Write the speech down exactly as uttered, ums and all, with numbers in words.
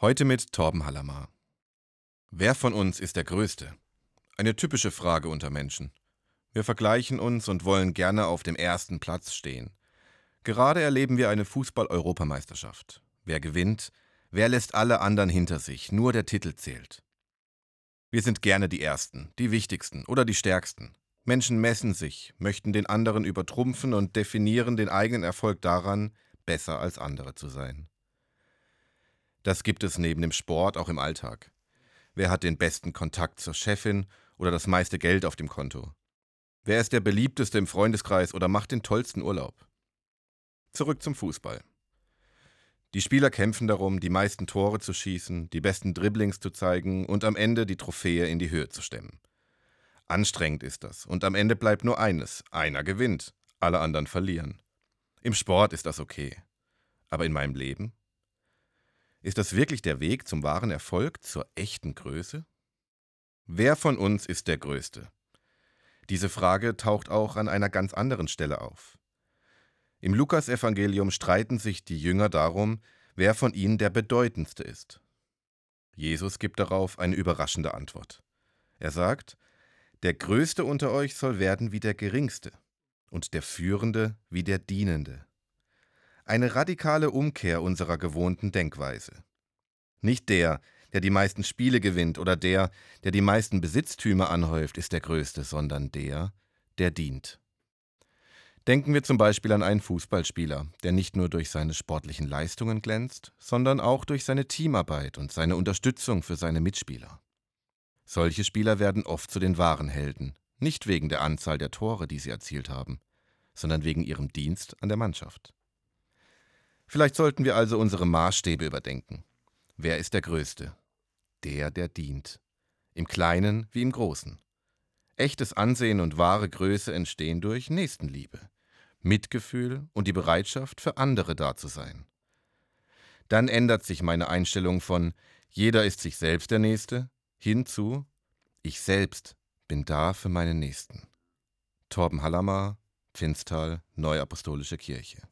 Heute mit Torben Hallermar. Wer von uns ist der Größte? Eine typische Frage unter Menschen. Wir vergleichen uns und wollen gerne auf dem ersten Platz stehen. Gerade erleben wir eine Fußball-Europameisterschaft. Wer gewinnt? Wer lässt alle anderen hinter sich? Nur der Titel zählt. Wir sind gerne die Ersten, die Wichtigsten oder die Stärksten. Menschen messen sich, möchten den anderen übertrumpfen und definieren den eigenen Erfolg daran, besser als andere zu sein. Das gibt es neben dem Sport auch im Alltag. Wer hat den besten Kontakt zur Chefin oder das meiste Geld auf dem Konto? Wer ist der beliebteste im Freundeskreis oder macht den tollsten Urlaub? Zurück zum Fußball. Die Spieler kämpfen darum, die meisten Tore zu schießen, die besten Dribblings zu zeigen und am Ende die Trophäe in die Höhe zu stemmen. Anstrengend ist das und am Ende bleibt nur eines: einer gewinnt, alle anderen verlieren. Im Sport ist das okay. Aber in meinem Leben? Ist das wirklich der Weg zum wahren Erfolg, zur echten Größe? Wer von uns ist der Größte? Diese Frage taucht auch an einer ganz anderen Stelle auf. Im Lukasevangelium streiten sich die Jünger darum, wer von ihnen der Bedeutendste ist. Jesus gibt darauf eine überraschende Antwort. Er sagt: Der Größte unter euch soll werden wie der Geringste und der Führende wie der Dienende. Eine radikale Umkehr unserer gewohnten Denkweise. Nicht der, der die meisten Spiele gewinnt oder der, der die meisten Besitztümer anhäuft, ist der Größte, sondern der, der dient. Denken wir zum Beispiel an einen Fußballspieler, der nicht nur durch seine sportlichen Leistungen glänzt, sondern auch durch seine Teamarbeit und seine Unterstützung für seine Mitspieler. Solche Spieler werden oft zu den wahren Helden, nicht wegen der Anzahl der Tore, die sie erzielt haben, sondern wegen ihrem Dienst an der Mannschaft. Vielleicht sollten wir also unsere Maßstäbe überdenken. Wer ist der Größte? Der, der dient. Im Kleinen wie im Großen. Echtes Ansehen und wahre Größe entstehen durch Nächstenliebe, Mitgefühl und die Bereitschaft, für andere da zu sein. Dann ändert sich meine Einstellung von jeder ist sich selbst der Nächste hin zu ich selbst bin da für meinen Nächsten. Torben Hallermar, Pfinstal, Neuapostolische Kirche.